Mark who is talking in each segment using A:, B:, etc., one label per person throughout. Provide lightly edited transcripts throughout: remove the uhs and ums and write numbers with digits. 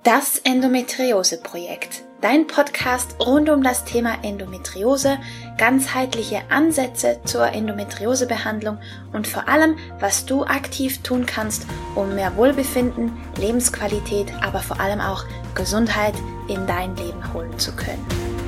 A: Das Endometriose-Projekt, dein Podcast rund um das Thema Endometriose, ganzheitliche Ansätze zur Endometriosebehandlung und vor allem, was du aktiv tun kannst, um mehr Wohlbefinden, Lebensqualität, aber vor allem auch Gesundheit in dein Leben holen zu können.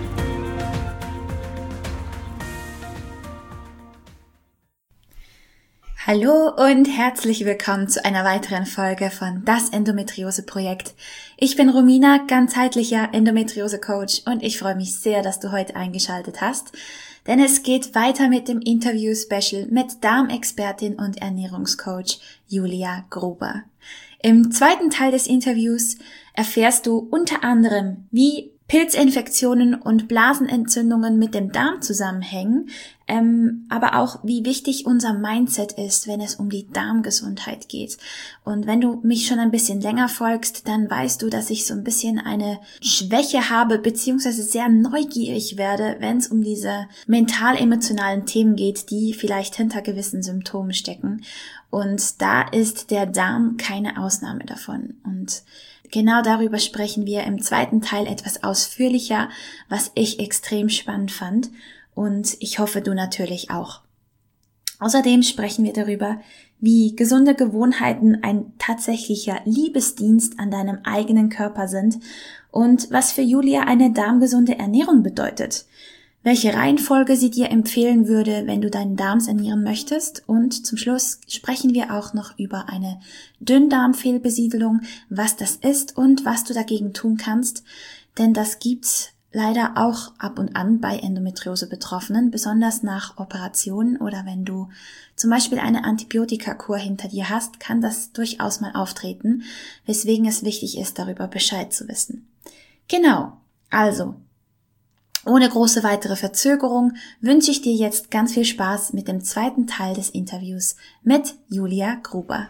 A: Hallo und herzlich willkommen zu einer weiteren Folge von Das Endometriose-Projekt. Ich bin Romina, ganzheitlicher Endometriose-Coach und ich freue mich sehr, dass du heute eingeschaltet hast, denn es geht weiter mit dem Interview-Special mit Darmexpertin und Ernährungscoach Julia Gruber. Im zweiten Teil des Interviews erfährst du unter anderem, wie Pilzinfektionen und Blasenentzündungen mit dem Darm zusammenhängen, aber auch wie wichtig unser Mindset ist, wenn es um die Darmgesundheit geht. Und wenn du mich schon ein bisschen länger folgst, dann weißt du, dass ich so ein bisschen eine Schwäche habe, beziehungsweise sehr neugierig werde, wenn es um diese mental-emotionalen Themen geht, die vielleicht hinter gewissen Symptomen stecken. Und da ist der Darm keine Ausnahme davon. Und genau darüber sprechen wir im zweiten Teil etwas ausführlicher, was ich extrem spannend fand und ich hoffe, du natürlich auch. Außerdem sprechen wir darüber, wie gesunde Gewohnheiten ein tatsächlicher Liebesdienst an deinem eigenen Körper sind und was für Julia eine darmgesunde Ernährung bedeutet. Welche Reihenfolge sie dir empfehlen würde, wenn du deinen Darm sanieren möchtest. Und zum Schluss sprechen wir auch noch über eine Dünndarmfehlbesiedelung, was das ist und was du dagegen tun kannst. Denn das gibt's leider auch ab und an bei Endometriose-Betroffenen, besonders nach Operationen oder wenn du zum Beispiel eine Antibiotikakur hinter dir hast, kann das durchaus mal auftreten, weswegen es wichtig ist, darüber Bescheid zu wissen. Genau, also ohne große weitere Verzögerung wünsche ich dir jetzt ganz viel Spaß mit dem zweiten Teil des Interviews mit Julia Gruber.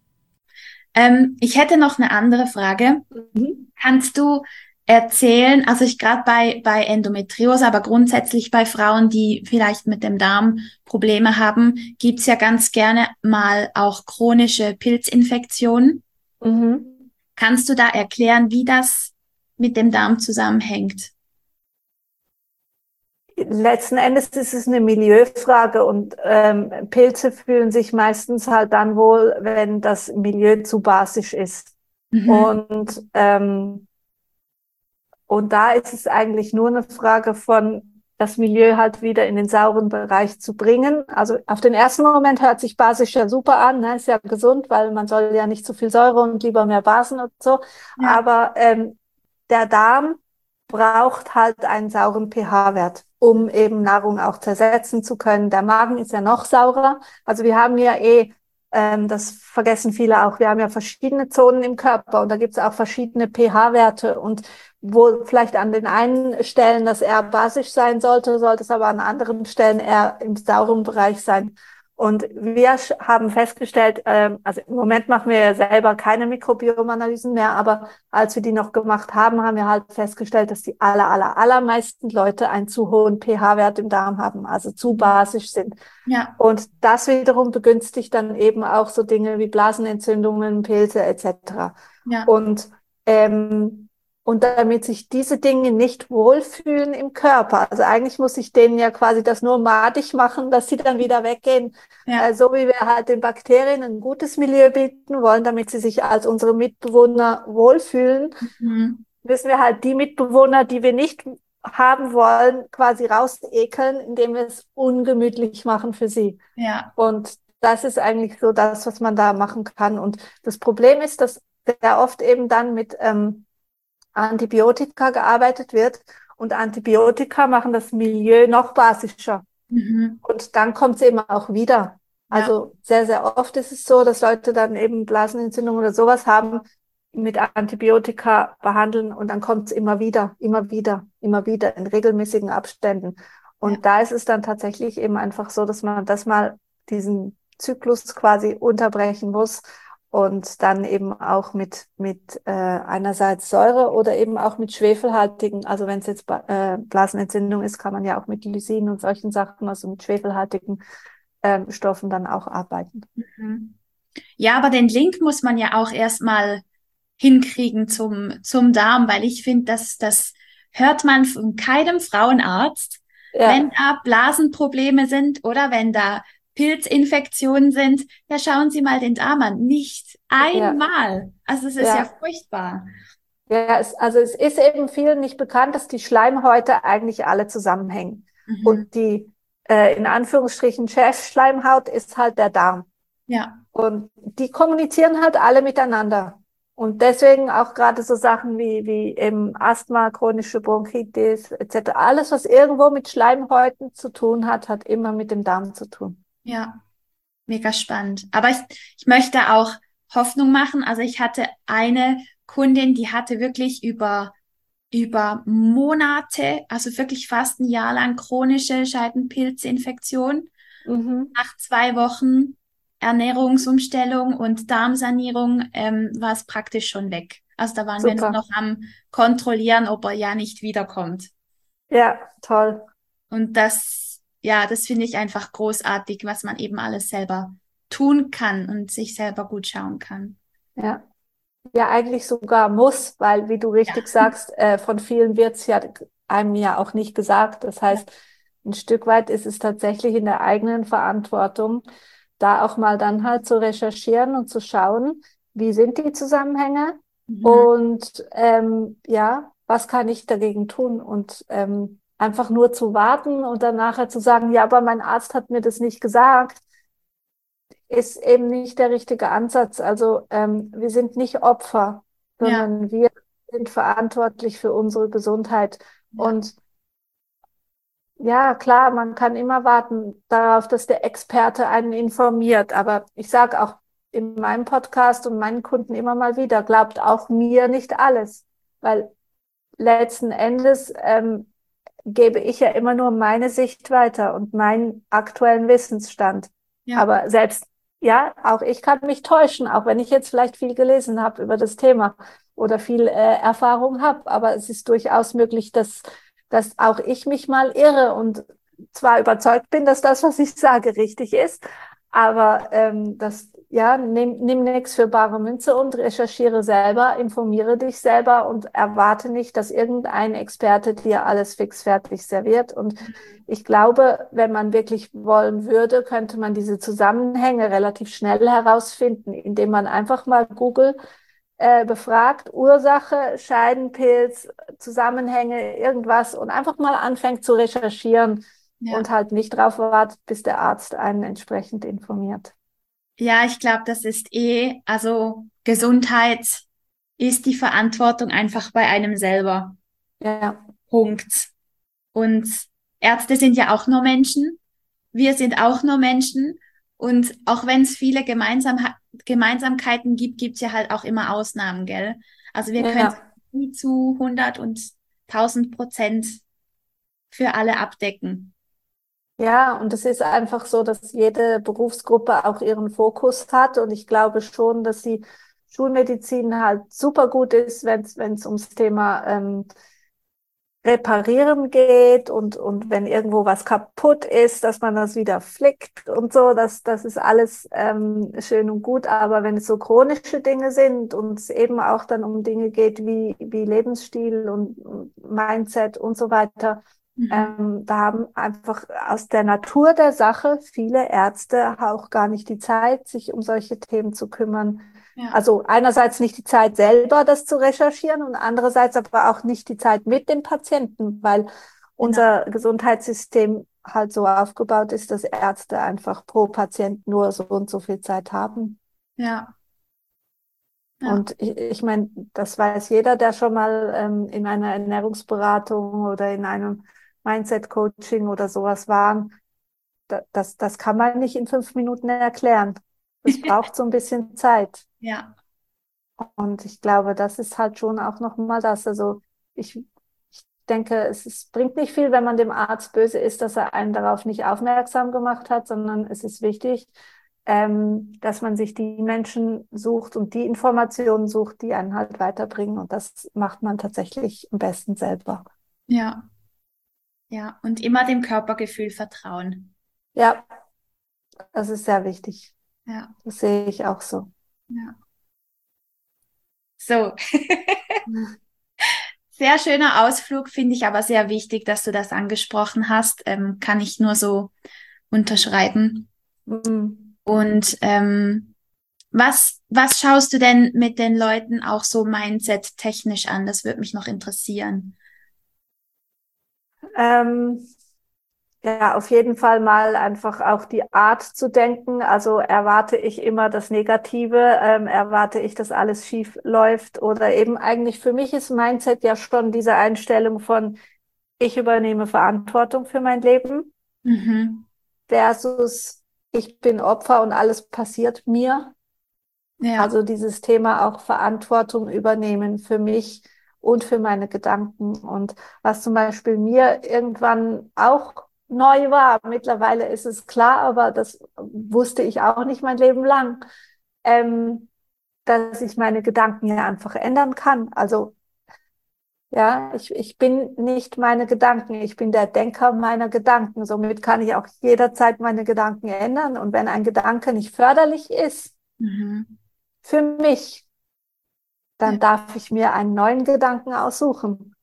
A: Ich hätte noch eine andere Frage. Kannst du erzählen, also ich gerade bei Endometriose, aber grundsätzlich bei Frauen, die vielleicht mit dem Darm Probleme haben, gibt's ja ganz gerne mal auch chronische Pilzinfektionen. Kannst du da erklären, wie das mit dem Darm zusammenhängt?
B: Letzten Endes ist es eine Milieufrage und Pilze fühlen sich meistens halt dann wohl, wenn das Milieu zu basisch ist. Und da ist es eigentlich nur eine Frage von, das Milieu halt wieder in den sauren Bereich zu bringen. Also auf den ersten Moment hört sich basisch ja super an, ne? Ist ja gesund, weil man soll ja nicht zu viel Säure und lieber mehr Basen und so.
A: Ja.
B: Aber der Darm braucht halt einen sauren pH-Wert, um eben Nahrung auch zersetzen zu können. Der Magen ist ja noch saurer. Also wir haben ja das vergessen viele auch, wir haben ja verschiedene Zonen im Körper und da gibt es auch verschiedene pH-Werte und wo vielleicht an den einen Stellen das eher basisch sein sollte, sollte es aber an anderen Stellen eher im sauren Bereich sein. Und wir haben festgestellt, also im Moment machen wir ja selber keine Mikrobiomanalysen mehr, aber als wir die noch gemacht haben, haben wir halt festgestellt, dass die allermeisten Leute einen zu hohen pH-Wert im Darm haben, also zu basisch sind.
A: Ja.
B: Und das wiederum begünstigt dann eben auch so Dinge wie Blasenentzündungen, Pilze etc.
A: Ja.
B: Und damit sich diese Dinge nicht wohlfühlen im Körper, also eigentlich muss ich denen ja quasi das nur madig machen, dass sie dann wieder weggehen,
A: Ja.
B: so wie wir halt den Bakterien ein gutes Milieu bieten wollen, damit sie sich als unsere Mitbewohner wohlfühlen, müssen wir halt die Mitbewohner, die wir nicht haben wollen, quasi rausekeln, indem wir es ungemütlich machen für sie.
A: Ja.
B: Und das ist eigentlich so das, was man da machen kann. Und das Problem ist, dass sehr oft eben dann mit Antibiotika gearbeitet wird und Antibiotika machen das Milieu noch basischer. Und dann kommt es eben auch wieder. Also sehr, sehr oft ist es so, dass Leute dann eben Blasenentzündung oder sowas haben, mit Antibiotika behandeln und dann kommt es immer wieder in regelmäßigen Abständen. Und da ist es dann tatsächlich eben einfach so, dass man das mal diesen Zyklus quasi unterbrechen muss und dann eben auch mit einerseits Säure oder eben auch mit schwefelhaltigen, also wenn es jetzt Blasenentzündung ist, kann man ja auch mit Lysin und solchen Sachen, also mit schwefelhaltigen Stoffen dann auch arbeiten.
A: Ja, aber den Link muss man ja auch erstmal hinkriegen zum Darm, weil ich finde, das hört man von keinem Frauenarzt, wenn
B: Ja,
A: da Blasenprobleme sind oder wenn da Pilzinfektionen sind. Ja, schauen Sie mal den Darm an. Nicht
B: ja,
A: einmal. Also es ist ja
B: ja.
A: furchtbar.
B: Ja, also es ist eben vielen nicht bekannt, dass die Schleimhäute eigentlich alle zusammenhängen.
A: Mhm.
B: Und die in Anführungsstrichen Chefschleimhaut ist halt der Darm.
A: Ja,
B: Und die kommunizieren halt alle miteinander. Und deswegen auch gerade so Sachen wie eben Asthma, chronische Bronchitis etc. Alles, was irgendwo mit Schleimhäuten zu tun hat, hat immer mit dem Darm zu tun.
A: ja, mega spannend. Aber ich möchte auch Hoffnung machen. Also ich hatte eine Kundin, die hatte wirklich über Monate, also wirklich fast ein Jahr lang chronische Scheidenpilzinfektion.
B: Mhm.
A: Nach 2 Wochen Ernährungsumstellung und Darmsanierung war es praktisch schon weg. Also da waren wir nur
B: Super.
A: noch am Kontrollieren, ob er ja nicht wiederkommt.
B: Ja, toll.
A: Und das finde ich einfach großartig, was man eben alles selber tun kann und sich selber gut schauen kann.
B: Ja. Ja, eigentlich sogar muss, weil, wie du
A: Ja,
B: richtig sagst, von vielen wird's ja einem ja auch nicht gesagt. Das
A: ja.
B: heißt, ein Stück weit ist es tatsächlich in der eigenen Verantwortung, da auch mal dann halt zu recherchieren und zu schauen, wie sind die Zusammenhänge
A: Mhm.
B: und ja, was kann ich dagegen tun? Und einfach nur zu warten und dann nachher zu sagen, ja, aber mein Arzt hat mir das nicht gesagt, ist eben nicht der richtige Ansatz. Also wir sind nicht Opfer,
A: Ja,
B: sondern wir sind verantwortlich für unsere Gesundheit.
A: ja,
B: Und ja, klar, man kann immer warten darauf, dass der Experte einen informiert. Aber ich sage auch in meinem Podcast und meinen Kunden immer mal wieder, glaubt auch mir nicht alles. Weil letzten Endes gebe ich ja immer nur meine Sicht weiter und meinen aktuellen Wissensstand.
A: ja,
B: Aber selbst, ja, auch ich kann mich täuschen, auch wenn ich jetzt vielleicht viel gelesen habe über das Thema oder viel Erfahrung habe. Aber es ist durchaus möglich, dass auch ich mich mal irre und zwar überzeugt bin, dass das, was ich sage, richtig ist, aber ja, nimm nichts für bare Münze und recherchiere selber, informiere dich selber und erwarte nicht, dass irgendein Experte dir alles fixfertig serviert. Und ich glaube, wenn man wirklich wollen würde, könnte man diese Zusammenhänge relativ schnell herausfinden, indem man einfach mal Google befragt, Ursache, Scheidenpilz, Zusammenhänge, irgendwas und einfach mal anfängt zu recherchieren
A: ja.
B: und halt nicht drauf wartet, bis der Arzt einen entsprechend informiert.
A: Ja, ich glaube, das ist also Gesundheit ist die Verantwortung einfach bei einem selber.
B: Ja,
A: Punkt. Und Ärzte sind ja auch nur Menschen. Wir sind auch nur Menschen. Und auch wenn es viele Gemeinsamkeiten gibt, gibt es ja halt auch immer Ausnahmen, gell? Also wir können
B: ja.
A: nie zu 100 und 1000% für alle abdecken.
B: Ja, und es ist einfach so, dass jede Berufsgruppe auch ihren Fokus hat. Und ich glaube schon, dass die Schulmedizin halt super gut ist, wenn es ums Thema Reparieren geht und wenn irgendwo was kaputt ist, dass man das wieder flickt und so, das ist alles schön und gut. Aber wenn es so chronische Dinge sind und es eben auch dann um Dinge geht wie Lebensstil und Mindset und so weiter,
A: Mhm.
B: da haben einfach aus der Natur der Sache viele Ärzte auch gar nicht die Zeit, sich um solche Themen zu kümmern.
A: Ja,
B: Also einerseits nicht die Zeit selber, das zu recherchieren und andererseits aber auch nicht die Zeit mit dem Patienten, weil
A: genau.
B: unser Gesundheitssystem halt so aufgebaut ist, dass Ärzte einfach pro Patient nur so und so viel Zeit haben.
A: Ja, ja.
B: Und ich meine, das weiß jeder, der schon mal in einer Ernährungsberatung oder in einem Mindset-Coaching oder sowas war. Das kann man nicht in 5 Minuten erklären. Das braucht so ein bisschen Zeit.
A: Ja,
B: Und ich glaube, das ist halt schon auch nochmal das. Also ich denke, bringt nicht viel, wenn man dem Arzt böse ist, dass er einen darauf nicht aufmerksam gemacht hat, sondern es ist wichtig, dass man sich die Menschen sucht und die Informationen sucht, die einen halt weiterbringen. Und das macht man tatsächlich am besten selber.
A: ja, ja. Und immer dem Körpergefühl vertrauen.
B: Ja, das ist sehr wichtig.
A: Ja,
B: Das sehe ich auch so.
A: ja. So, sehr schöner Ausflug, finde ich aber sehr wichtig, dass du das angesprochen hast. Kann ich nur so unterschreiben.
B: Mhm.
A: Und was schaust du denn mit den Leuten auch so Mindset-technisch an? Das würde mich noch interessieren.
B: Ähm, ja, auf jeden Fall mal einfach auch die Art zu denken. Also erwarte ich immer das Negative, erwarte ich, dass alles schief läuft oder eben eigentlich für mich ist Mindset ja schon diese Einstellung von, ich übernehme Verantwortung für mein Leben
A: Mhm.
B: versus ich bin Opfer und alles passiert mir.
A: Ja.
B: Also dieses Thema auch Verantwortung übernehmen für mich und für meine Gedanken. Und was zum Beispiel mir irgendwann auch neu war, mittlerweile ist es klar, aber das wusste ich auch nicht mein Leben lang, ähm, dass ich meine Gedanken ja einfach ändern kann. Also ja, ich bin nicht meine Gedanken, ich bin der Denker meiner Gedanken. Somit kann ich auch jederzeit meine Gedanken ändern. Und wenn ein Gedanke nicht förderlich ist
A: Mhm.
B: für mich,
A: Ja.
B: dann darf ich mir einen neuen Gedanken aussuchen.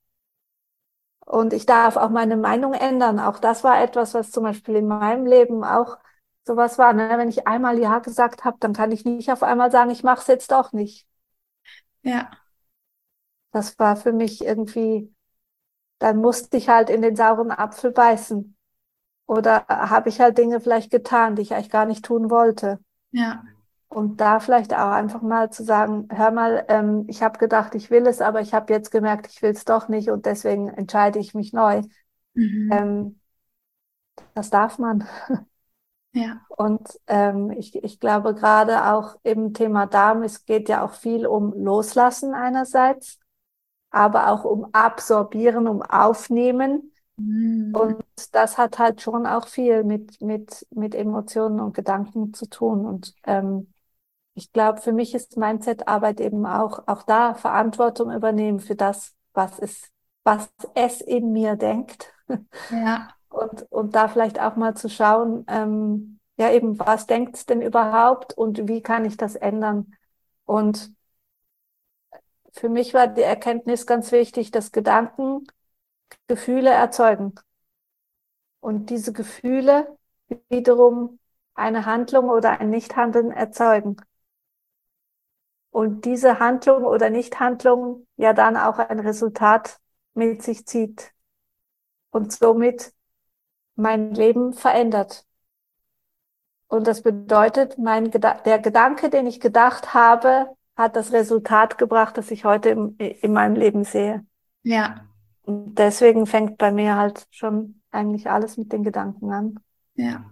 B: Und ich darf auch meine Meinung ändern. Auch das war etwas, was zum Beispiel in meinem Leben auch sowas war. Ne? Wenn ich einmal Ja gesagt habe, dann kann ich nicht auf einmal sagen, ich mache es jetzt doch nicht.
A: Ja.
B: Das war für mich irgendwie, dann musste ich halt in den sauren Apfel beißen. Oder habe ich halt Dinge vielleicht getan, die ich eigentlich gar nicht tun wollte.
A: Ja.
B: Und da vielleicht auch einfach mal zu sagen, hör mal, ich habe gedacht, ich will es, aber ich habe jetzt gemerkt, ich will es doch nicht und deswegen entscheide ich mich neu.
A: Mhm.
B: Ähm, Das darf man.
A: Ja.
B: Und ich glaube gerade auch im Thema Darm, es geht ja auch viel um Loslassen einerseits, aber auch um Absorbieren, um Aufnehmen.
A: Mhm.
B: Und das hat halt schon auch viel mit Emotionen und Gedanken zu tun. Und ich glaube, für mich ist Mindset-Arbeit eben auch da Verantwortung übernehmen für das, was es in mir denkt.
A: Ja.
B: Und da vielleicht auch mal zu schauen, ja eben, was denkt es denn überhaupt und wie kann ich das ändern? Und für mich war die Erkenntnis ganz wichtig, dass Gedanken Gefühle erzeugen und diese Gefühle wiederum eine Handlung oder ein Nichthandeln erzeugen. Und diese Handlung oder Nichthandlung ja dann auch ein Resultat mit sich zieht und somit mein Leben verändert. Und das bedeutet, der Gedanke, den ich gedacht habe, hat das Resultat gebracht, das ich heute in meinem Leben sehe.
A: Ja.
B: Und deswegen fängt bei mir halt schon eigentlich alles mit den Gedanken an.
A: Ja.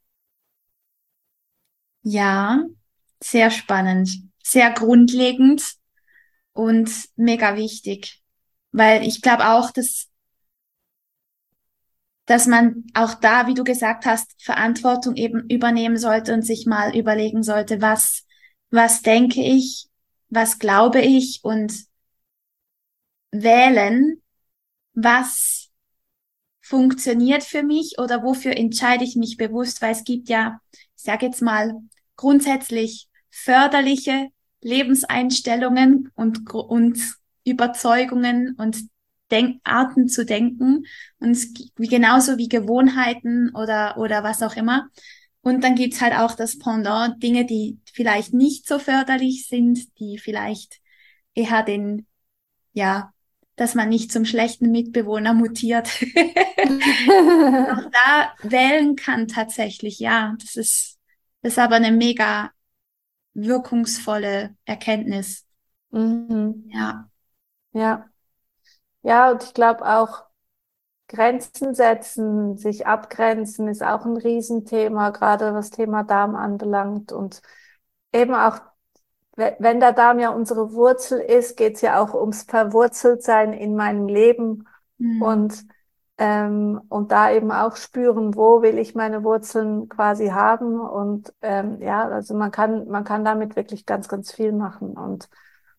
A: Ja. Sehr spannend. Sehr grundlegend und mega wichtig. Weil ich glaube auch, dass man auch da, wie du gesagt hast, Verantwortung eben übernehmen sollte und sich mal überlegen sollte, was denke ich, was glaube ich und wählen, was funktioniert für mich oder wofür entscheide ich mich bewusst, weil es gibt ja, ich sage jetzt mal, grundsätzlich förderliche Lebenseinstellungen und Überzeugungen und Denkarten zu denken und wie genauso wie Gewohnheiten oder was auch immer. Und dann gibt's halt auch das Pendant, Dinge, die vielleicht nicht so förderlich sind, die vielleicht eher ja, dass man nicht zum schlechten Mitbewohner mutiert. Auch da wählen kann tatsächlich, ja. Das ist aber eine mega wirkungsvolle Erkenntnis.
B: Mhm.
A: Ja.
B: Ja, ja, und ich glaube auch Grenzen setzen, sich abgrenzen, ist auch ein Riesenthema, gerade was Thema Darm anbelangt. Und eben auch, wenn der Darm ja unsere Wurzel ist, geht es ja auch ums Verwurzeltsein in meinem Leben
A: Mhm.
B: und da eben auch spüren, wo will ich meine Wurzeln quasi haben. Und ja, also man kann damit wirklich ganz, ganz viel machen. Und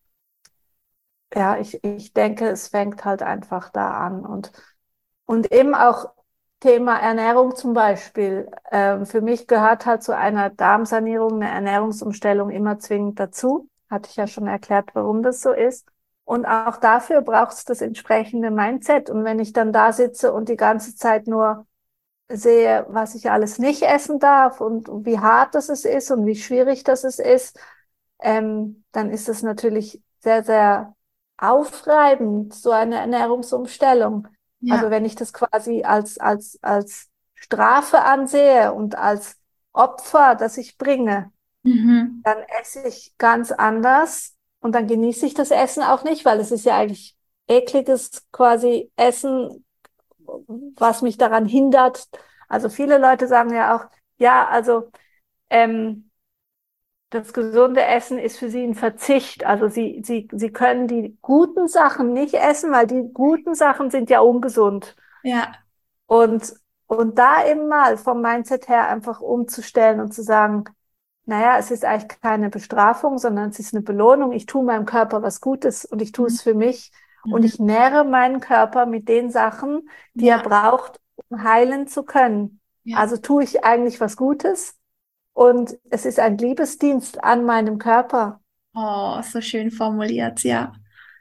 B: ja, ich denke, es fängt halt einfach da an. Und eben auch Thema Ernährung zum Beispiel. Für mich gehört halt zu einer Darmsanierung eine Ernährungsumstellung immer zwingend dazu. Hatte ich ja schon erklärt, warum das so ist. Und auch dafür braucht es das entsprechende Mindset. Und wenn ich dann da sitze und die ganze Zeit nur sehe, was ich alles nicht essen darf und wie hart das es ist und wie schwierig das es ist, dann ist es natürlich sehr, sehr aufreibend, so eine Ernährungsumstellung. Also
A: Ja.
B: wenn ich das quasi als Strafe ansehe und als Opfer, das ich bringe,
A: Mhm.
B: dann esse ich ganz anders und dann genieße ich das Essen auch nicht, weil es ist ja eigentlich ekliges quasi Essen, was mich daran hindert. Also viele Leute sagen ja auch, ja, also ähm, das gesunde Essen ist für sie ein Verzicht. Also sie können die guten Sachen nicht essen, weil die guten Sachen sind ja ungesund.
A: Ja.
B: Und, und da eben mal vom Mindset her einfach umzustellen und zu sagen, naja, es ist eigentlich keine Bestrafung, sondern es ist eine Belohnung. Ich tue meinem Körper was Gutes und ich tue
A: Mhm.
B: es für mich. Und
A: Mhm.
B: ich nähre meinen Körper mit den Sachen, die er
A: Ja.
B: braucht, um heilen zu können.
A: Ja.
B: Also tue ich eigentlich was Gutes und es ist ein Liebesdienst an meinem Körper.
A: Oh, so schön formuliert, ja.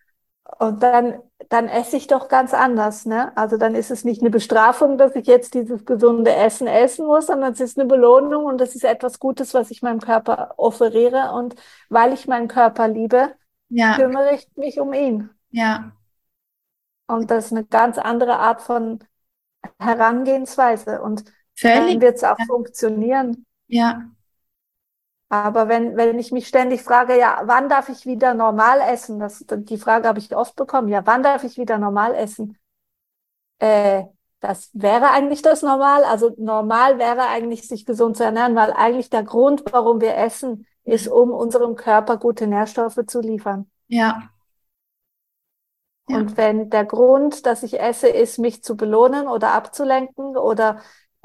B: Und dann esse ich doch ganz anders, ne? Also dann ist es nicht eine Bestrafung, dass ich jetzt dieses gesunde Essen essen muss, sondern es ist eine Belohnung und das ist etwas Gutes, was ich meinem Körper offeriere. Und weil ich meinen Körper liebe,
A: Ja.
B: kümmere ich mich um ihn.
A: Ja.
B: Und das ist eine ganz andere Art von Herangehensweise. Und dann
A: Völlig.
B: wird es auch
A: Ja.
B: funktionieren.
A: Ja.
B: Aber wenn ich mich ständig frage, ja, wann darf ich wieder normal essen? Die Frage habe ich oft bekommen. Ja, wann darf ich wieder normal essen? Äh, Das wäre eigentlich das Normal. Also normal wäre eigentlich, sich gesund zu ernähren, weil eigentlich der Grund, warum wir essen, ist,
A: Mhm.
B: um unserem Körper gute Nährstoffe zu liefern.
A: Ja. Ja.
B: Und wenn der Grund, dass ich esse, ist, mich zu belohnen oder abzulenken oder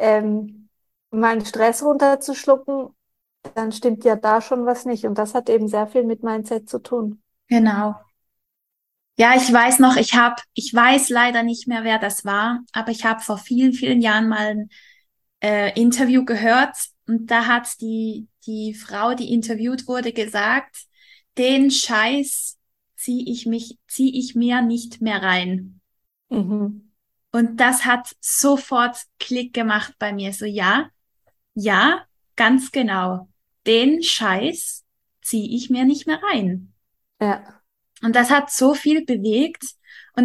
B: meinen Stress runterzuschlucken, dann stimmt ja da schon was nicht. Und das hat eben sehr viel mit Mindset zu tun.
A: Genau. Ja, ich weiß noch, ich weiß leider nicht mehr, wer das war, aber ich habe vor vielen, vielen Jahren mal ein Interview gehört und da hat die Frau, die interviewt wurde, gesagt, den Scheiß zieh ich mir nicht mehr rein.
B: Mhm.
A: Und das hat sofort Klick gemacht bei mir. So, ja, ja, ganz genau. Den Scheiß zieh ich mir nicht mehr rein.
B: Ja.
A: Und das hat so viel bewegt. Und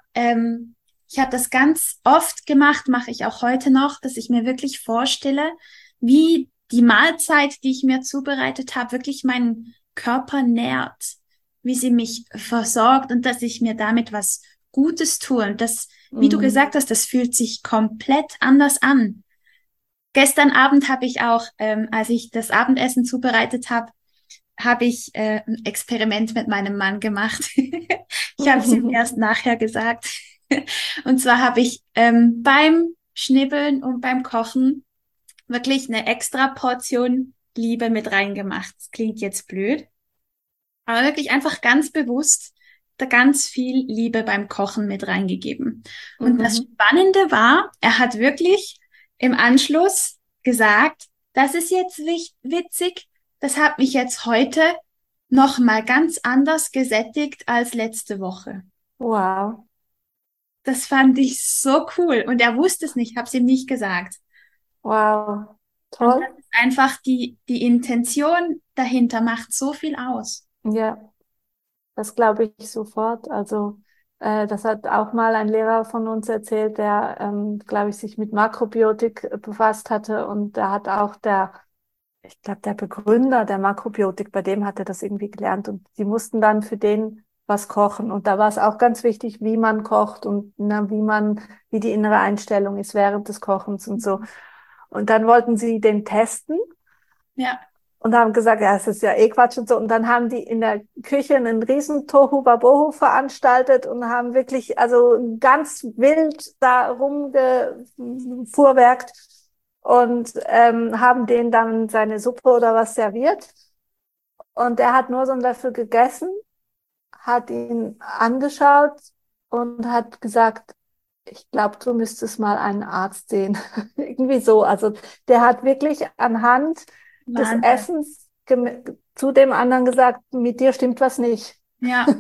A: ich habe das ganz oft gemacht, mache ich auch heute noch, dass ich mir wirklich vorstelle, wie die Mahlzeit, die ich mir zubereitet habe, wirklich meinen Körper nährt, wie sie mich versorgt und dass ich mir damit was Gutes tue. Und das, wie du
B: Mhm.
A: gesagt hast, das fühlt sich komplett anders an. Gestern Abend habe ich auch, als ich das Abendessen zubereitet habe, habe ich ein Experiment mit meinem Mann gemacht. Ich habe es ihm erst nachher gesagt. Und zwar habe ich beim Schnibbeln und beim Kochen wirklich eine extra Portion Liebe mit reingemacht. Das klingt jetzt blöd, aber wirklich einfach ganz bewusst da ganz viel Liebe beim Kochen mit reingegeben. Und das
B: Mhm.
A: Spannende war, er hat wirklich im Anschluss gesagt, das ist jetzt witzig, das hat mich jetzt heute noch mal ganz anders gesättigt als letzte Woche.
B: Wow.
A: Das fand ich so cool und er wusste es nicht, habe es ihm nicht gesagt.
B: Wow.
A: Und das
B: Toll.
A: ist einfach die Intention dahinter macht so viel aus.
B: Ja. Das glaube ich sofort. Also das hat auch mal ein Lehrer von uns erzählt, der, glaube ich, sich mit Makrobiotik befasst hatte. Und da hat auch ich glaube, der Begründer der Makrobiotik, bei dem hat er das irgendwie gelernt. Und die mussten dann für den was kochen. Und da war es auch ganz wichtig, wie man kocht und na, wie die innere Einstellung ist während des Kochens und so. Und dann wollten sie den testen
A: Ja,
B: und haben gesagt, ja, es ist ja eh Quatsch und so. Und dann haben die in der Küche einen riesen Tohu-Wabohu veranstaltet und haben wirklich, also ganz wild da rumgefuhrwerkt und haben denen dann seine Suppe oder was serviert. Und er hat nur so einen Löffel gegessen, hat ihn angeschaut und hat gesagt, ich glaube, du müsstest mal einen Arzt sehen. Irgendwie so. Also der hat wirklich anhand des
A: Wahnsinn.
B: Essens zu dem anderen gesagt, mit dir stimmt was nicht.
A: Ja,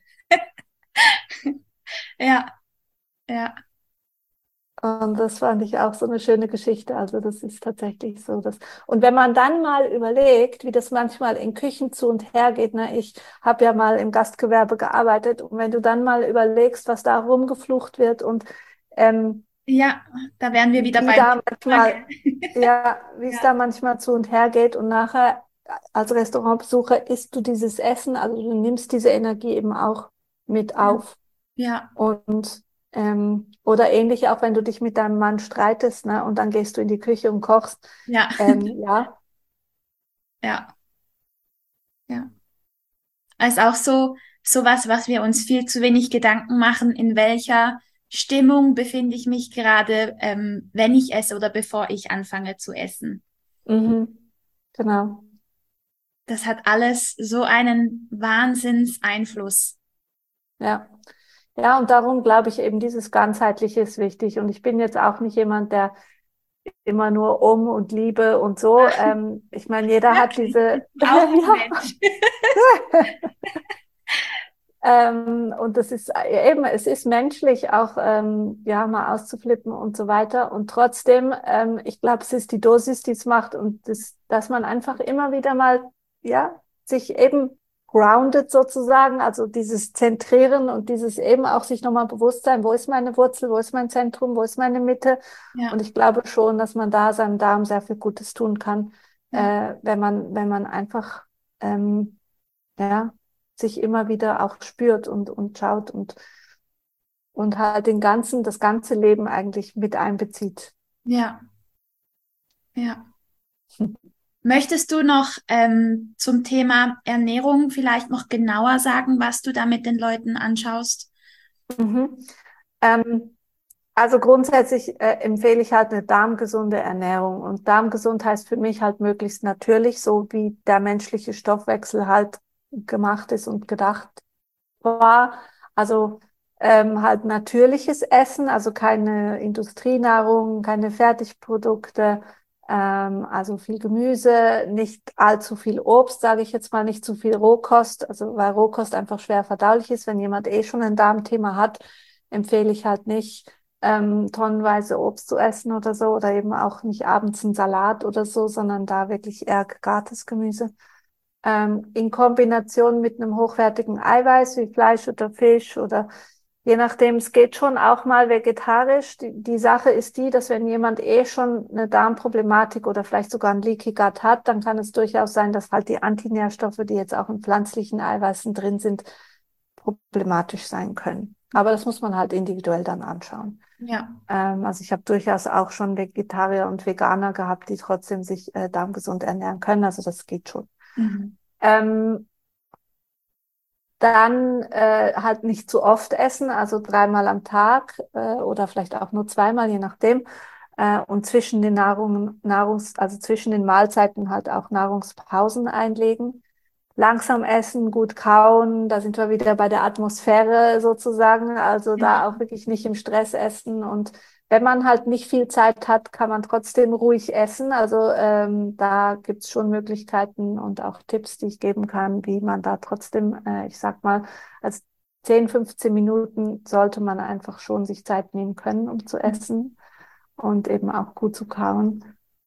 A: ja, ja,
B: Und das fand ich auch so eine schöne Geschichte. Also das ist tatsächlich so. Und wenn man dann mal überlegt, wie das manchmal in Küchen zu und her geht, ne? Ich habe ja mal im Gastgewerbe gearbeitet. Und wenn du dann mal überlegst, was da rumgeflucht wird und ähm,
A: ja, da wären wir wieder
B: wie
A: beim
B: da
A: Thema,
B: manchmal,
A: gell?
B: ja, wie es
A: Ja,
B: da manchmal zu und her geht und nachher als Restaurantbesucher isst du dieses Essen, also du nimmst diese Energie eben auch mit
A: ja,
B: auf.
A: ja,
B: Und oder ähnlich auch, wenn du dich mit deinem Mann streitest, ne, und dann gehst du in die Küche und kochst.
A: ja,
B: Ja,
A: ja, ja. Als auch so sowas, was wir uns viel zu wenig Gedanken machen, in welcher Stimmung befinde ich mich gerade, wenn ich esse oder bevor ich anfange zu essen.
B: mhm, genau.
A: Das hat alles so einen Wahnsinnseinfluss.
B: Ja. Ja, und darum glaube ich eben, dieses Ganzheitliche ist wichtig. Und ich bin jetzt auch nicht jemand, der immer nur und Liebe und so. Ich meine, jeder hat
A: Wirklich,
B: diese,
A: ich bin auch ein
B: ja.
A: Mensch.
B: Und das ist eben, es ist menschlich auch, ja, mal auszuflippen und so weiter. Und trotzdem, ich glaube, es ist die Dosis, die es macht und das, dass man einfach immer wieder mal, ja, sich eben grounded sozusagen, also dieses Zentrieren und dieses eben auch sich nochmal bewusst sein, wo ist meine Wurzel, wo ist mein Zentrum, wo ist meine Mitte? Und
A: Ja,
B: ich glaube schon, dass man da seinem Darm sehr viel Gutes tun kann,
A: ja,
B: wenn man einfach, ja, sich immer wieder auch spürt und schaut und halt das ganze Leben eigentlich mit einbezieht.
A: ja, ja. Möchtest du noch zum Thema Ernährung vielleicht noch genauer sagen, was du da mit den Leuten anschaust?
B: Mhm. Ähm, also grundsätzlich empfehle ich halt eine darmgesunde Ernährung. Und darmgesund heißt für mich halt möglichst natürlich, so wie der menschliche Stoffwechsel halt gemacht ist und gedacht war. Also halt natürliches Essen, also keine Industrienahrung, keine Fertigprodukte, also viel Gemüse, nicht allzu viel Obst, sage ich jetzt mal, nicht zu viel Rohkost, also weil Rohkost einfach schwer verdaulich ist. Wenn jemand eh schon ein Darmthema hat, empfehle ich halt nicht tonnenweise Obst zu essen oder so oder eben auch nicht abends einen Salat oder so, sondern da wirklich eher gegartes Gemüse in Kombination mit einem hochwertigen Eiweiß wie Fleisch oder Fisch oder je nachdem, es geht schon auch mal vegetarisch. Die Sache ist die, dass wenn jemand eh schon eine Darmproblematik oder vielleicht sogar ein Leaky Gut hat, dann kann es durchaus sein, dass halt die Antinährstoffe, die jetzt auch in pflanzlichen Eiweißen drin sind, problematisch sein können. Aber das muss man halt individuell dann anschauen.
A: Ja.
B: Also ich habe durchaus auch schon Vegetarier und Veganer gehabt, die trotzdem sich darmgesund ernähren können. Also das geht schon.
A: Mhm.
B: Ähm, Dann halt nicht zu oft essen, also dreimal am Tag oder vielleicht auch nur zweimal, je nachdem. Und zwischen den also zwischen den Mahlzeiten halt auch Nahrungspausen einlegen. Langsam essen, gut kauen, da sind wir wieder bei der Atmosphäre sozusagen. Also da
A: Genau.
B: auch wirklich nicht im Stress essen. Und wenn man halt nicht viel Zeit hat, kann man trotzdem ruhig essen. Also da gibt's schon Möglichkeiten und auch Tipps, die ich geben kann, wie man da trotzdem, ich sag mal, als 10, 15 Minuten sollte man einfach schon sich Zeit nehmen können, um zu essen und eben auch gut zu kauen.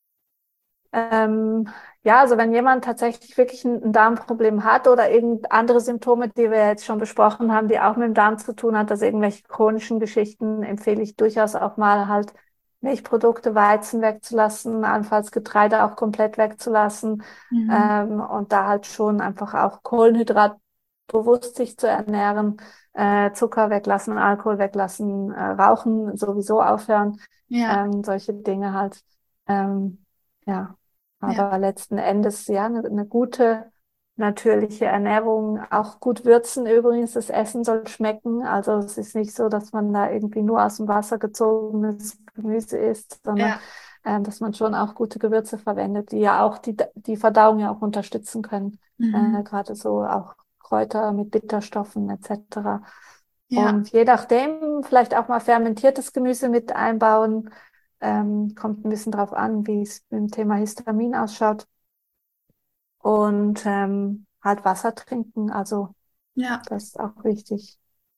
B: Ja, also wenn jemand tatsächlich wirklich ein Darmproblem hat oder irgend andere Symptome, die wir jetzt schon besprochen haben, die auch mit dem Darm zu tun hat, also irgendwelche chronischen Geschichten, empfehle ich durchaus auch mal halt Milchprodukte, Weizen wegzulassen, allenfalls Getreide auch komplett wegzulassen
A: Mhm.
B: und da halt schon einfach auch Kohlenhydrat bewusst sich zu ernähren, Zucker weglassen, Alkohol weglassen, Rauchen sowieso aufhören,
A: Ja,
B: solche Dinge halt. Ja.
A: ja,
B: Aber letzten Endes, ja, eine gute natürliche Ernährung, auch gut würzen übrigens, das Essen soll schmecken. Also es ist nicht so, dass man da irgendwie nur aus dem Wasser gezogenes Gemüse isst, sondern
A: ja.
B: dass man schon auch gute Gewürze verwendet, die ja auch die Verdauung ja auch unterstützen können.
A: Mhm.
B: Gerade so auch Kräuter mit Bitterstoffen etc.
A: Ja,
B: Und je nachdem, vielleicht auch mal fermentiertes Gemüse mit einbauen. Kommt ein bisschen drauf an, wie es mit dem Thema Histamin ausschaut. und halt Wasser trinken. Also
A: Ja,
B: das ist auch wichtig.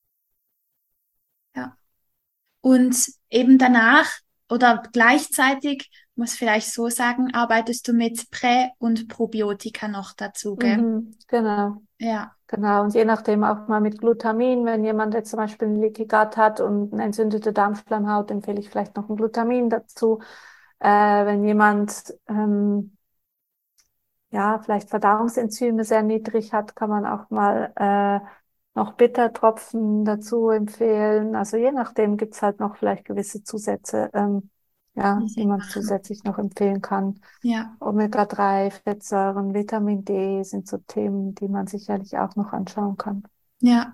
A: ja. Und eben danach oder gleichzeitig, muss vielleicht so sagen, arbeitest du mit Prä- und Probiotika noch dazu, gell?
B: Mhm, genau.
A: Ja.
B: Genau, und je nachdem auch mal mit Glutamin. Wenn jemand jetzt zum Beispiel ein Leaky Gut hat und eine entzündete Darmschleimhaut, empfehle ich vielleicht noch ein Glutamin dazu. Wenn jemand ja vielleicht Verdauungsenzyme sehr niedrig hat, kann man auch mal noch Bittertropfen dazu empfehlen. Also je nachdem gibt's halt noch vielleicht gewisse Zusätze, ja,
A: Die
B: die
A: Sinn
B: man
A: machen.
B: zusätzlich noch empfehlen kann.
A: Ja,
B: Omega-3, Fettsäuren, Vitamin D sind so Themen, die man sicherlich auch noch anschauen kann.
A: ja.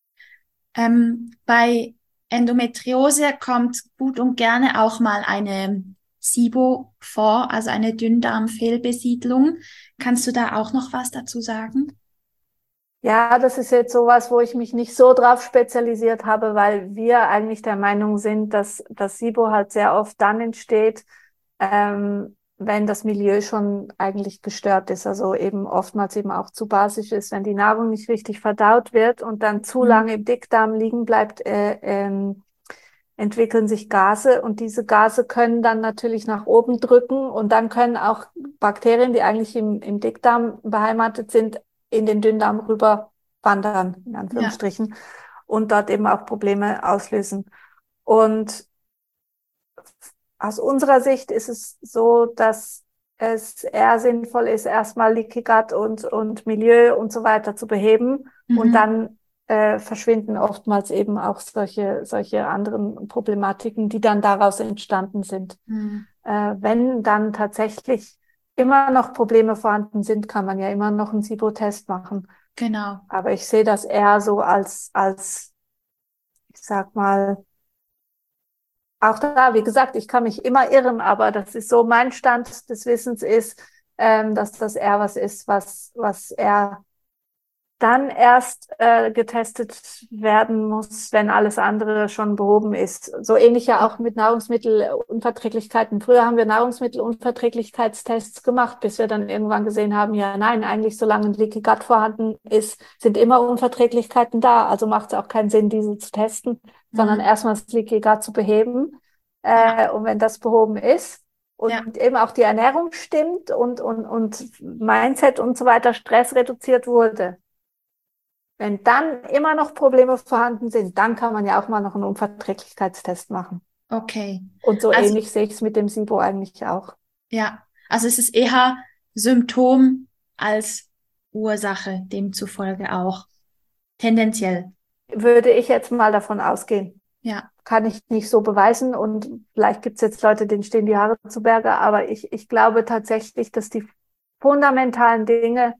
A: Bei Endometriose kommt gut und gerne auch mal eine SIBO vor, also eine Dünndarmfehlbesiedlung. Kannst du da auch noch was dazu sagen?
B: Ja, das ist jetzt sowas, wo ich mich nicht so drauf spezialisiert habe, weil wir eigentlich der Meinung sind, dass das SIBO halt sehr oft dann entsteht, wenn das Milieu schon eigentlich gestört ist. Also eben oftmals eben auch zu basisch ist, wenn die Nahrung nicht richtig verdaut wird und dann zu
A: Mhm.
B: lange im Dickdarm liegen bleibt, entwickeln sich Gase und diese Gase können dann natürlich nach oben drücken und dann können auch Bakterien, die eigentlich im Dickdarm beheimatet sind, in den Dünndarm rüber wandern, in
A: Ja,
B: Anführungsstrichen, und dort eben auch Probleme auslösen. Und aus unserer Sicht ist es so, dass es eher sinnvoll ist, erstmal Leaky Gut und Milieu und so weiter zu beheben und
A: mhm.
B: dann verschwinden oftmals eben auch solche anderen Problematiken, die dann daraus entstanden sind.
A: Mhm.
B: Wenn dann tatsächlich immer noch Probleme vorhanden sind, kann man ja immer noch einen SIBO-Test machen.
A: Genau.
B: Aber ich sehe das eher so ich sag mal, auch da, wie gesagt, ich kann mich immer irren, aber das ist so mein Stand des Wissens ist, dass das eher was ist, was eher dann erst getestet werden muss, wenn alles andere schon behoben ist. So ähnlich ja auch mit Nahrungsmittelunverträglichkeiten. Früher haben wir Nahrungsmittelunverträglichkeitstests gemacht, bis wir dann irgendwann gesehen haben, ja, nein, eigentlich solange ein Leaky Gut vorhanden ist, sind immer Unverträglichkeiten da. Also macht es auch keinen Sinn, diese zu testen, sondern
A: Mhm.
B: erstmal das Leaky Gut zu beheben.
A: Ja,
B: Und wenn das behoben ist,
A: ja,
B: und eben auch die Ernährung stimmt und Mindset und so weiter, Stress reduziert wurde, wenn dann immer noch Probleme vorhanden sind, dann kann man ja auch mal noch einen Unverträglichkeitstest machen.
A: okay.
B: Und so
A: Also,
B: ähnlich sehe ich es mit dem SIBO eigentlich auch.
A: ja, also es ist eher Symptom als Ursache, demzufolge auch. Tendenziell.
B: Würde ich jetzt mal davon ausgehen.
A: Ja,
B: Kann ich nicht so beweisen und vielleicht gibt es jetzt Leute, denen stehen die Haare zu Berge, aber ich glaube tatsächlich, dass die fundamentalen Dinge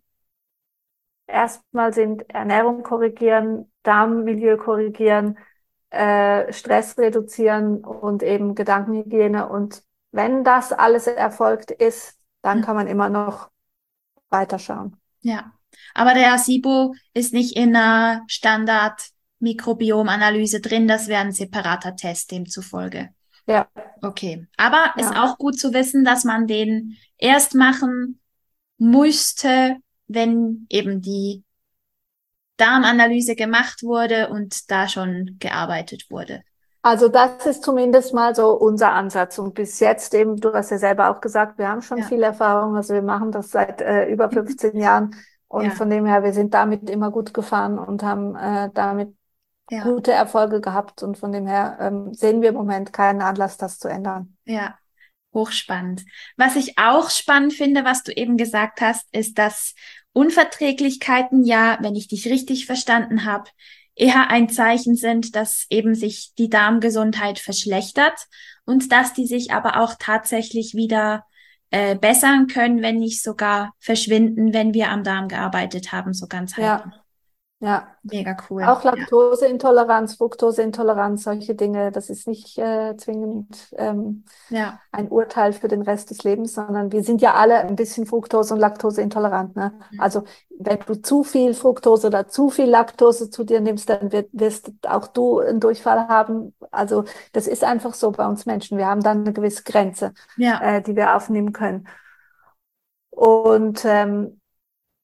B: erstmal sind Ernährung korrigieren, Darmmilieu korrigieren, Stress reduzieren und eben Gedankenhygiene. Und wenn das alles erfolgt ist, dann
A: hm,
B: kann man immer noch weiterschauen.
A: ja. Aber der SIBO ist nicht in einer Standard-Mikrobiom-Analyse drin, das wäre ein separater Test demzufolge.
B: Ja,
A: Okay. Aber ist
B: ja.
A: auch gut zu wissen, dass man den erst machen müsste, wenn eben die Darmanalyse gemacht wurde und da schon gearbeitet wurde.
B: Also das ist zumindest mal so unser Ansatz. Und bis jetzt eben, du hast ja selber auch gesagt, wir haben schon
A: Ja.
B: viel Erfahrung. Also wir machen das seit über 15 Jahren. Und
A: Ja,
B: von dem her, wir sind damit immer gut gefahren und haben damit
A: ja,
B: gute Erfolge gehabt. Und von dem her sehen wir im Moment keinen Anlass, das zu ändern.
A: ja. Hochspannend. Was ich auch spannend finde, was du eben gesagt hast, ist, dass Unverträglichkeiten ja, wenn ich dich richtig verstanden habe, eher ein Zeichen sind, dass eben sich die Darmgesundheit verschlechtert und dass die sich aber auch tatsächlich wieder bessern können, wenn nicht sogar verschwinden, wenn wir am Darm gearbeitet haben, so ganzheitlich.
B: Ja, ja.
A: Mega cool.
B: Auch
A: Ja,
B: Laktoseintoleranz, Fructoseintoleranz, solche Dinge, das ist nicht zwingend
A: ja,
B: ein Urteil für den Rest des Lebens, sondern wir sind ja alle ein bisschen Fructose- und Laktoseintolerant. Ne? Also wenn du zu viel Fructose oder zu viel Laktose zu dir nimmst, dann wirst auch du einen Durchfall haben. Also das ist einfach so bei uns Menschen. Wir haben dann eine gewisse Grenze,
A: ja,
B: die wir aufnehmen können. Und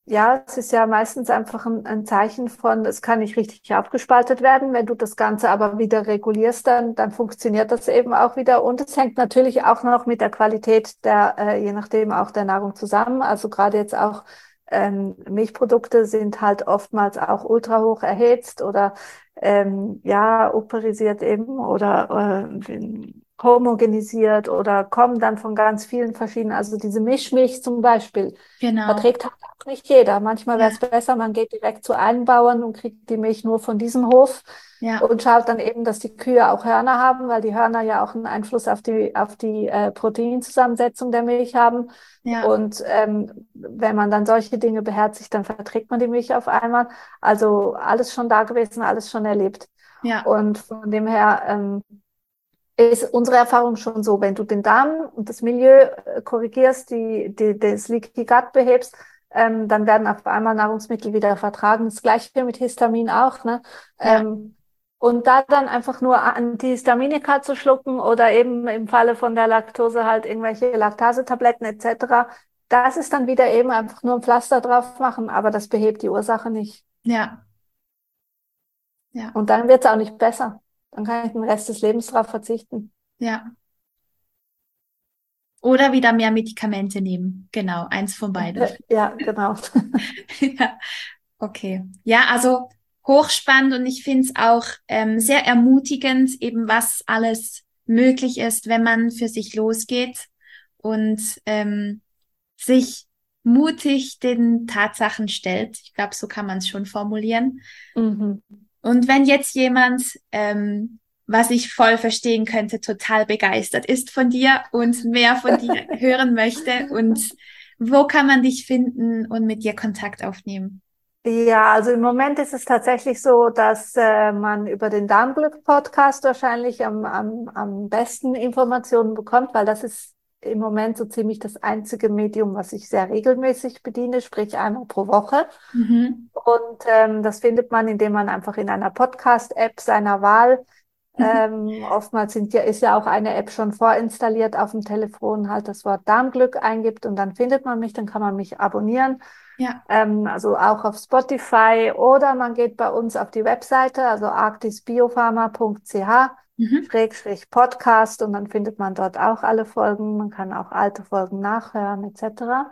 B: ja, es ist ja meistens einfach ein Zeichen von, es kann nicht richtig aufgespaltet werden. Wenn du das Ganze aber wieder regulierst, dann funktioniert das eben auch wieder. Und es hängt natürlich auch noch mit der Qualität je nachdem auch der Nahrung zusammen. Also gerade jetzt auch Milchprodukte sind halt oftmals auch ultra hoch erhitzt oder ja, operisiert eben oder homogenisiert oder kommen dann von ganz vielen verschiedenen, also diese Mischmilch zum Beispiel
A: Genau.
B: verträgt halt auch nicht jeder. Manchmal wäre es
A: Ja,
B: besser, man geht direkt zu einem Bauern und kriegt die Milch nur von diesem Hof
A: ja,
B: und schaut dann eben, dass die Kühe auch Hörner haben, weil die Hörner ja auch einen Einfluss auf die Proteinzusammensetzung der Milch haben.
A: ja,
B: Und wenn man dann solche Dinge beherzigt, dann verträgt man die Milch auf einmal. Also alles schon da gewesen, alles schon erlebt.
A: ja,
B: Und von dem her ist unsere Erfahrung schon so, wenn du den Darm und das Milieu korrigierst, das Leaky Gut behebst, dann werden auf einmal Nahrungsmittel wieder vertragen. Das Gleiche mit Histamin auch, ne?
A: ja,
B: Und da dann einfach nur Antihistaminika zu schlucken oder eben im Falle von der Laktose halt irgendwelche Laktasetabletten etc., das ist dann wieder eben einfach nur ein Pflaster drauf machen, aber das behebt die Ursache nicht.
A: ja, ja,
B: Und dann wird es auch nicht besser. Dann kann ich den Rest des Lebens darauf verzichten.
A: ja. Oder wieder mehr Medikamente nehmen. Genau, eins von beiden.
B: Ja, genau.
A: Ja, okay. Ja, also hochspannend und ich finde es auch sehr ermutigend, eben was alles möglich ist, wenn man für sich losgeht und sich mutig den Tatsachen stellt. Ich glaube, so kann man es schon formulieren.
B: Mhm.
A: Und wenn jetzt jemand, was ich voll verstehen könnte, total begeistert ist von dir und mehr von dir hören möchte, und wo kann man dich finden und mit dir Kontakt aufnehmen?
B: Ja, also im Moment ist es tatsächlich so, dass man über den Darmglück-Podcast wahrscheinlich am besten Informationen bekommt, weil das ist im Moment so ziemlich das einzige Medium, was ich sehr regelmäßig bediene, sprich einmal pro Woche.
A: Mhm.
B: Und das findet man, indem man einfach in einer Podcast-App seiner Wahl, oftmals ist ja auch eine App schon vorinstalliert auf dem Telefon, halt das Wort Darmglück eingibt und dann findet man mich, dann kann man mich abonnieren.
A: Ja.
B: Also auch auf Spotify oder man geht bei uns auf die Webseite, also
A: Mhm.
B: arktisbiopharma.ch/Podcast und dann findet man dort auch alle Folgen. Man kann auch alte Folgen nachhören etc.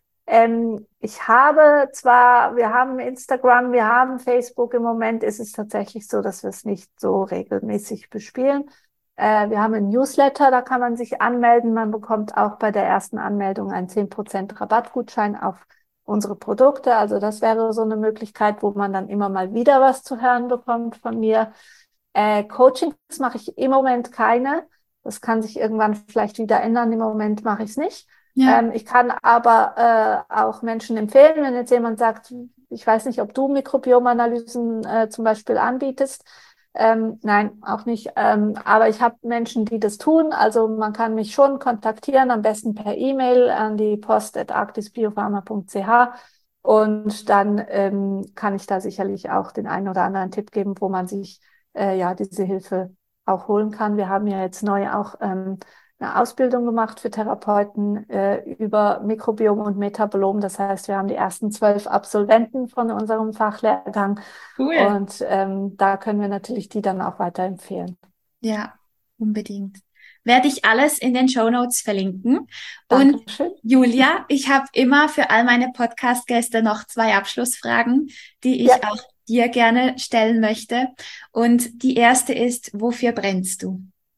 B: Wir haben Instagram, wir haben Facebook. Im Moment ist es tatsächlich so, dass wir es nicht so regelmäßig bespielen. Wir haben einen Newsletter, da kann man sich anmelden. Man bekommt auch bei der ersten Anmeldung einen 10% Rabattgutschein auf unsere Produkte. Also das wäre so eine Möglichkeit, wo man dann immer mal wieder was zu hören bekommt von mir. Coachings mache ich im Moment keine. Das kann sich irgendwann vielleicht wieder ändern. Im Moment mache ich es nicht.
A: Ja.
B: Ich kann aber auch Menschen empfehlen, wenn jetzt jemand sagt, ich weiß nicht, ob du Mikrobiomanalysen zum Beispiel anbietest. Nein, auch nicht. Aber ich habe Menschen, die das tun. Also man kann mich schon kontaktieren, am besten per E-Mail an die post@arktisbiopharma.ch. Und dann kann ich da sicherlich auch den einen oder anderen Tipp geben, wo man sich ja diese Hilfe auch holen kann. Wir haben ja jetzt neu auch eine Ausbildung gemacht für Therapeuten über Mikrobiom und Metabolom. Das heißt, wir haben die ersten 12 Absolventen von unserem Fachlehrgang
A: Cool.
B: und da können wir natürlich die dann auch weiterempfehlen.
A: Ja, unbedingt. Werde ich alles in den Shownotes verlinken. Und
B: Dankeschön.
A: Julia, ich habe immer für all meine Podcast-Gäste noch zwei Abschlussfragen, die
B: Ja,
A: ich auch dir gerne stellen möchte. Und die erste ist, wofür brennst du?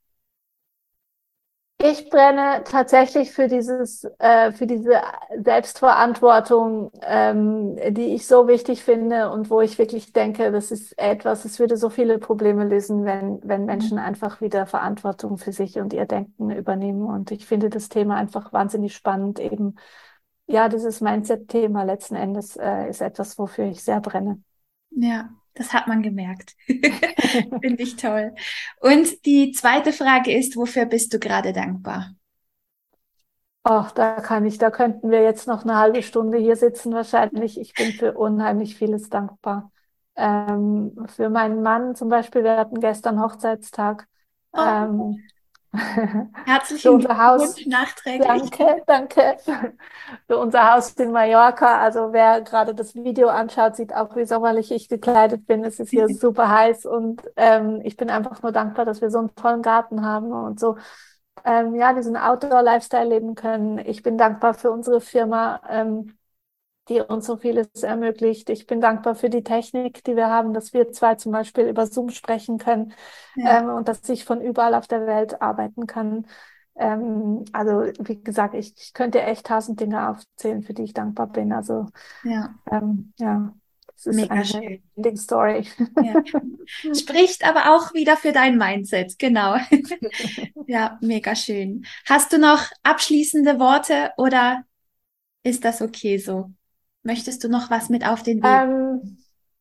B: ich brenne tatsächlich für diese Selbstverantwortung, die ich so wichtig finde und wo ich wirklich denke, das ist etwas, es würde so viele Probleme lösen, wenn Menschen einfach wieder Verantwortung für sich und ihr Denken übernehmen. Und ich finde das Thema einfach wahnsinnig spannend. Eben, ja, dieses Mindset-Thema letzten Endes, ist etwas, wofür ich sehr brenne.
A: Ja, das hat man gemerkt. Finde ich toll. Und die zweite Frage ist, wofür bist du gerade dankbar?
B: Ach, da könnten wir jetzt noch eine halbe Stunde hier sitzen wahrscheinlich. Ich bin für unheimlich vieles dankbar. Für meinen Mann zum Beispiel, wir hatten gestern Hochzeitstag.
A: Oh,
B: Ähm, Für
A: Herzlichen
B: unser Haus.
A: Glückwunsch nachträglich.
B: Danke. Für unser Haus in Mallorca. Also wer gerade das Video anschaut, sieht auch, wie sommerlich ich gekleidet bin. Es ist hier super heiß und ich bin einfach nur dankbar, dass wir so einen tollen Garten haben und so ja, diesen Outdoor-Lifestyle leben können. Ich bin dankbar für unsere Firma, die uns so vieles ermöglicht. Ich bin dankbar für die Technik, die wir haben, dass wir zwei zum Beispiel über Zoom sprechen können,
A: Ja,
B: und dass ich von überall auf der Welt arbeiten kann. Also wie gesagt, ich könnte echt 1000 Dinge aufzählen, für die ich dankbar bin. Also
A: ja,
B: ja, es ist
A: mega
B: eine
A: schön.
B: Ending Story.
A: Ja. Spricht aber auch wieder für dein Mindset, genau. Ja, mega schön. Hast du noch abschließende Worte oder ist das okay so? Möchtest du noch was mit auf den Weg?
B: Ähm,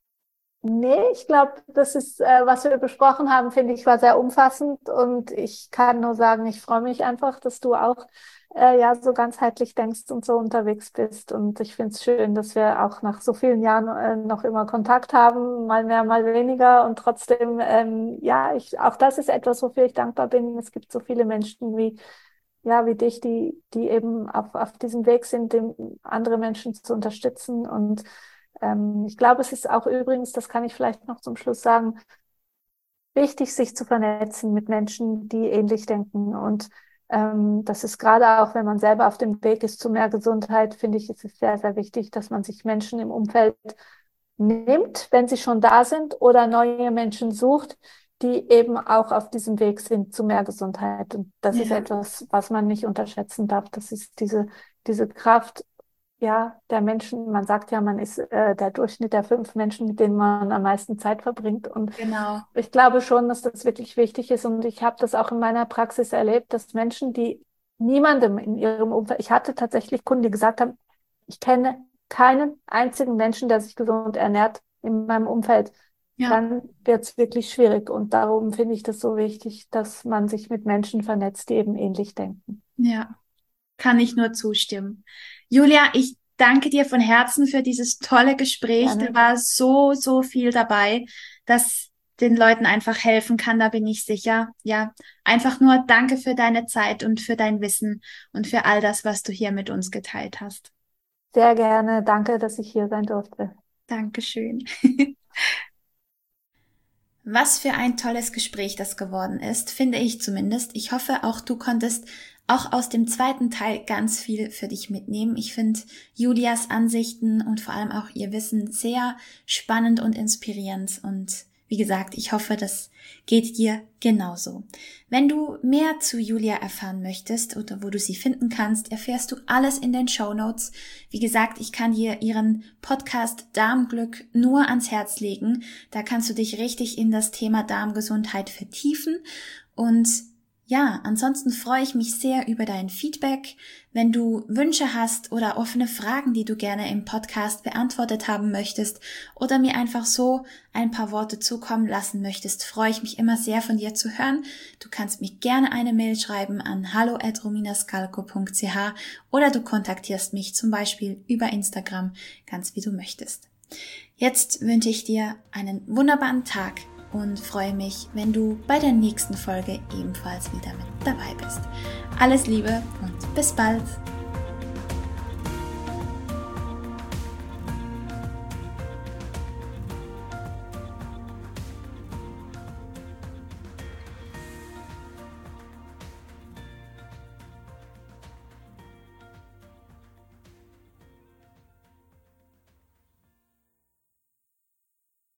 B: Nee, ich glaube, das ist, was wir besprochen haben, finde ich, war sehr umfassend und ich kann nur sagen, ich freue mich einfach, dass du auch ja so ganzheitlich denkst und so unterwegs bist und ich finde es schön, dass wir auch nach so vielen Jahren noch immer Kontakt haben, mal mehr, mal weniger und trotzdem, ja, auch das ist etwas, wofür ich dankbar bin. Es gibt so viele Menschen wie dich, die eben auf diesem Weg sind, andere Menschen zu unterstützen und ich glaube, es ist auch übrigens, das kann ich vielleicht noch zum Schluss sagen, wichtig, sich zu vernetzen mit Menschen, die ähnlich denken. Und das ist gerade auch, wenn man selber auf dem Weg ist zu mehr Gesundheit, finde ich, ist es sehr, sehr wichtig, dass man sich Menschen im Umfeld nimmt, wenn sie schon da sind, oder neue Menschen sucht, die eben auch auf diesem Weg sind zu mehr Gesundheit. Und das ist
A: Ja,
B: etwas, was man nicht unterschätzen darf. Das ist diese Kraft, ja, der Menschen. Man sagt ja, man ist der Durchschnitt der 5 Menschen, mit denen man am meisten Zeit verbringt. Und
A: genau.
B: ich glaube schon, dass das wirklich wichtig ist. Und ich habe das auch in meiner Praxis erlebt, dass Menschen, die niemandem in ihrem Umfeld, ich hatte tatsächlich Kunden, die gesagt haben, ich kenne keinen einzigen Menschen, der sich gesund ernährt in meinem Umfeld.
A: Ja,
B: Dann wird es wirklich schwierig. Und darum finde ich das so wichtig, dass man sich mit Menschen vernetzt, die eben ähnlich denken.
A: ja, kann ich nur zustimmen. Julia, ich danke dir von Herzen für dieses tolle Gespräch. Da
B: Gerne.
A: war so, so viel dabei, das den Leuten einfach helfen kann, da bin ich sicher. Ja, einfach nur danke für deine Zeit und für dein Wissen und für all das, was du hier mit uns geteilt hast.
B: Sehr gerne. Danke, dass ich hier sein durfte.
A: Dankeschön. Was für ein tolles Gespräch das geworden ist, finde ich zumindest. Ich hoffe, auch du konntest auch aus dem zweiten Teil ganz viel für dich mitnehmen. Ich finde Julias Ansichten und vor allem auch ihr Wissen sehr spannend und inspirierend und wie gesagt, ich hoffe, das geht dir genauso. Wenn du mehr zu Julia erfahren möchtest oder wo du sie finden kannst, erfährst du alles in den Shownotes. Wie gesagt, ich kann dir ihren Podcast Darmglück nur ans Herz legen. Da kannst du dich richtig in das Thema Darmgesundheit vertiefen und ja, ansonsten freue ich mich sehr über dein Feedback. Wenn du Wünsche hast oder offene Fragen, die du gerne im Podcast beantwortet haben möchtest oder mir einfach so ein paar Worte zukommen lassen möchtest, freue ich mich immer sehr von dir zu hören. Du kannst mir gerne eine Mail schreiben an hallo@rominaskalko.ch oder du kontaktierst mich zum Beispiel über Instagram, ganz wie du möchtest. Jetzt wünsche ich dir einen wunderbaren Tag und freue mich, wenn du bei der nächsten Folge ebenfalls wieder mit dabei bist. Alles Liebe und bis bald!